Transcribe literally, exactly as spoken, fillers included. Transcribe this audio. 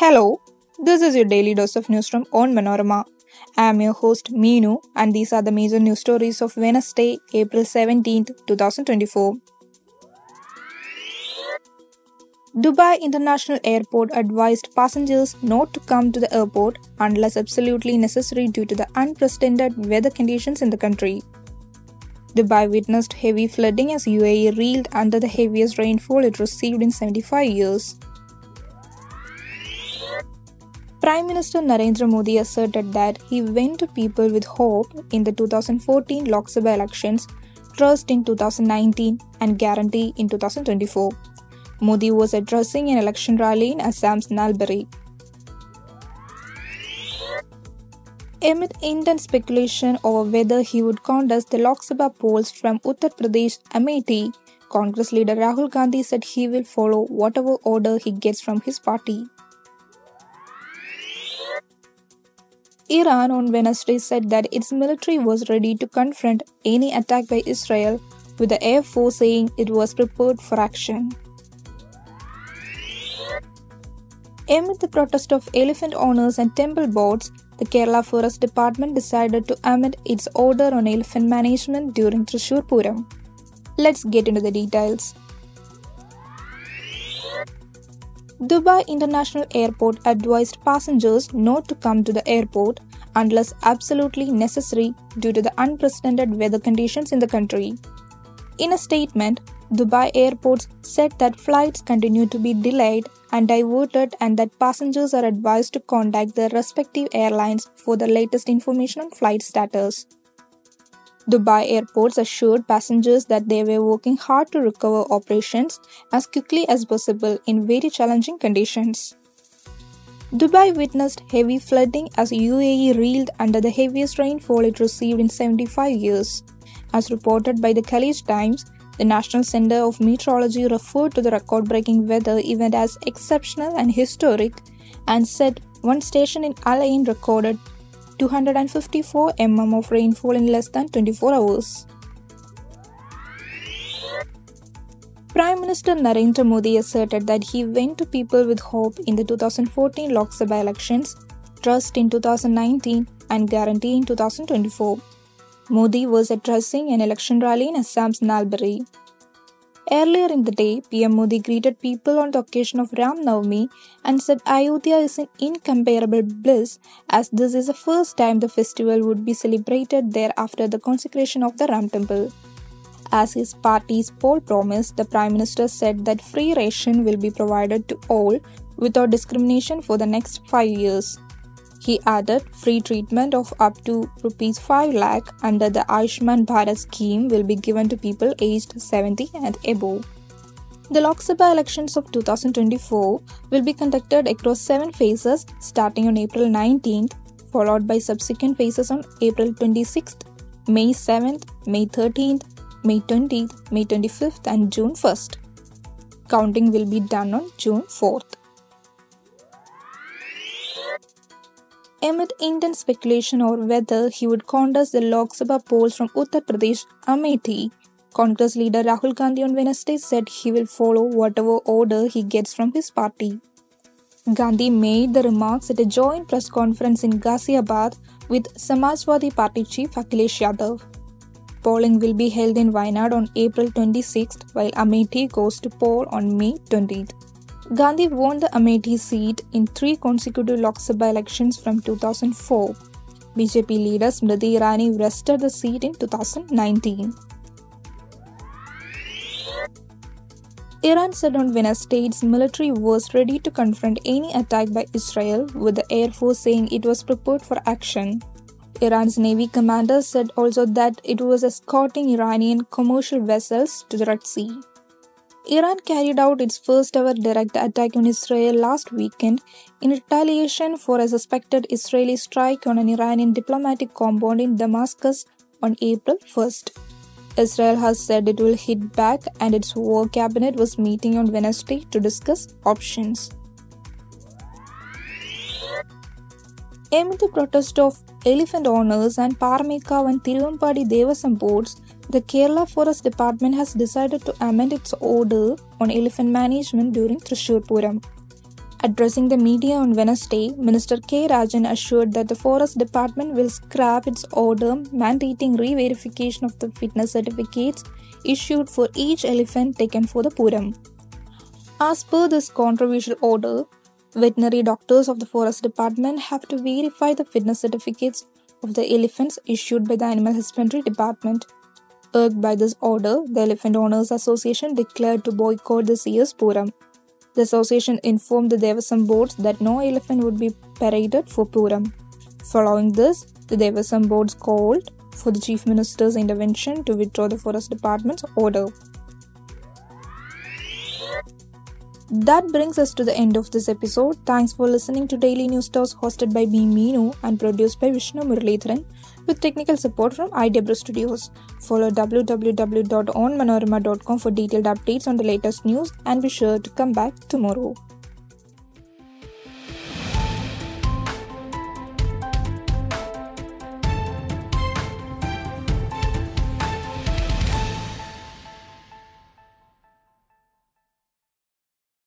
Hello, this is your daily dose of news from Onmanorama. I am your host Meenu, and these are the major news stories of Wednesday, April seventeenth, twenty twenty-four. Dubai International Airport advised passengers not to come to the airport unless absolutely necessary due to the unprecedented weather conditions in the country. Dubai witnessed heavy flooding as U A E reeled under the heaviest rainfall it received in seventy-five years. Prime Minister Narendra Modi asserted that he went to people with hope in the two thousand fourteen Lok Sabha elections, trust in two thousand nineteen, and guarantee in two thousand twenty-four. Modi was addressing an election rally in Assam's Nalbari. Amid intense speculation over whether he would contest the Lok Sabha polls from Uttar Pradesh Amethi, Congress leader Rahul Gandhi said he will follow whatever order he gets from his party. Iran on Wednesday said that its military was ready to confront any attack by Israel, with the Air Force saying it was prepared for action. Amid the protest of elephant owners and temple boards, the Kerala Forest Department decided to amend its order on elephant management during Thrissur Puram. Let's get into the details. Dubai International Airport advised passengers not to come to the airport unless absolutely necessary due to the unprecedented weather conditions in the country. In a statement, Dubai Airports said that flights continue to be delayed and diverted and that passengers are advised to contact their respective airlines for the latest information on flight status. Dubai Airports assured passengers that they were working hard to recover operations as quickly as possible in very challenging conditions. Dubai witnessed heavy flooding as U A E reeled under the heaviest rainfall it received in seventy-five years. As reported by the Khaleej Times, the National Center of Meteorology referred to the record-breaking weather event as exceptional and historic and said one station in Al Ain recorded two hundred fifty-four millimeters of rainfall in less than twenty-four hours. Prime Minister Narendra Modi asserted that he went to people with hope in the two thousand fourteen Lok Sabha elections, trust in two thousand nineteen, and guarantee in two thousand twenty-four. Modi was addressing an election rally in Assam's Nalbari. Earlier in the day, P M Modi greeted people on the occasion of Ram Navami and said Ayodhya is an incomparable bliss as this is the first time the festival would be celebrated there after the consecration of the Ram temple. As his party's poll promised, the Prime Minister said that free ration will be provided to all without discrimination for the next five years. He added free treatment of up to rupees five lakh under the Ayushman Bharat scheme will be given to people aged seventy and above. The Lok Sabha elections of two thousand twenty-four will be conducted across seven phases starting on April nineteenth, followed by subsequent phases on April twenty-sixth, May seventh, May thirteenth, May twentieth, May twenty-fifth and June first. Counting will be done on June fourth. Amid intense speculation over whether he would contest the Lok Sabha polls from Uttar Pradesh Amethi, Congress leader Rahul Gandhi on Wednesday said he will follow whatever order he gets from his party. Gandhi made the remarks at a joint press conference in Ghaziabad with Samajwadi Party chief Akhilesh Yadav. Polling will be held in Wayanad on April twenty-sixth, while Amethi goes to poll on May twentieth. Gandhi won the Amethi seat in three consecutive Lok Sabha elections from two thousand four. B J P leader Smriti Irani wrested the seat in two thousand nineteen. Iran said on Wednesday its military was ready to confront any attack by Israel, with the Air Force saying it was prepared for action. Iran's Navy commander said also that it was escorting Iranian commercial vessels to the Red Sea. Iran carried out its first ever direct attack on Israel last weekend in retaliation for a suspected Israeli strike on an Iranian diplomatic compound in Damascus on April first. Israel has said it will hit back and its war cabinet was meeting on Wednesday to discuss options. Amid the protest of elephant owners and Paramekkavu and Thiruvampadi Devasam boards, the Kerala Forest Department has decided to amend its order on elephant management during Thrissur Puram. Addressing the media on Wednesday, Minister K. Rajan assured that the Forest Department will scrap its order mandating re-verification of the fitness certificates issued for each elephant taken for the Puram. As per this controversial order, veterinary doctors of the Forest Department have to verify the fitness certificates of the elephants issued by the Animal Husbandry Department. Urged by this order, the Elephant Owners Association declared to boycott this year's Puram. The association informed the Devasam boards that no elephant would be paraded for Puram. Following this, the Devasam boards called for the Chief Minister's intervention to withdraw the Forest Department's order. That brings us to the end of this episode. Thanks for listening to Daily News Toss, hosted by me, Meenu, and produced by Vishnu Muralidharan, with technical support from I W Studios. Follow w w w dot on manorama dot com for detailed updates on the latest news, and be sure to come back tomorrow.